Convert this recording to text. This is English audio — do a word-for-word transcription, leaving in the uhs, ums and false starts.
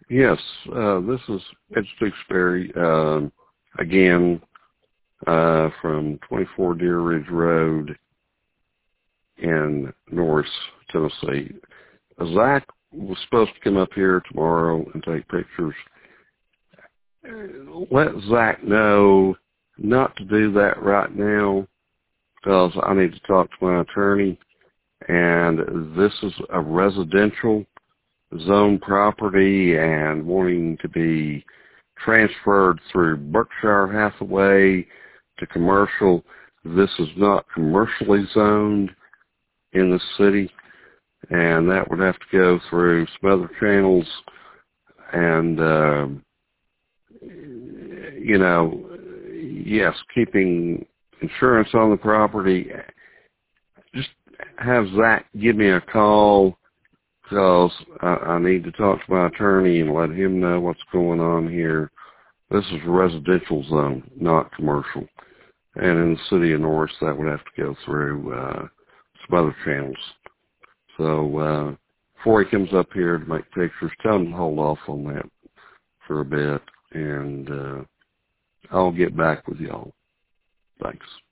Yes, uh, this is Ed Stooksbury, um, again, uh, from twenty-four Deer Ridge Road in Norris, Tennessee. Zach was supposed to come up here tomorrow and take pictures. Let Zach know not to do that right now because I need to talk to my attorney, and this is a residential zone property and wanting to be transferred through Berkshire Hathaway to commercial. This is not commercially zoned in the city, and that would have to go through some other channels. And, uh, you know, yes, keeping insurance on the property. Just have Zach give me a call because I, I need to talk to my attorney and let him know what's going on here. This is a residential zone, not commercial. And in the city of Norris, that would have to go through uh, some other channels. So uh, before he comes up here to make pictures, tell him to hold off on that for a bit, and uh, I'll get back with y'all. Thanks.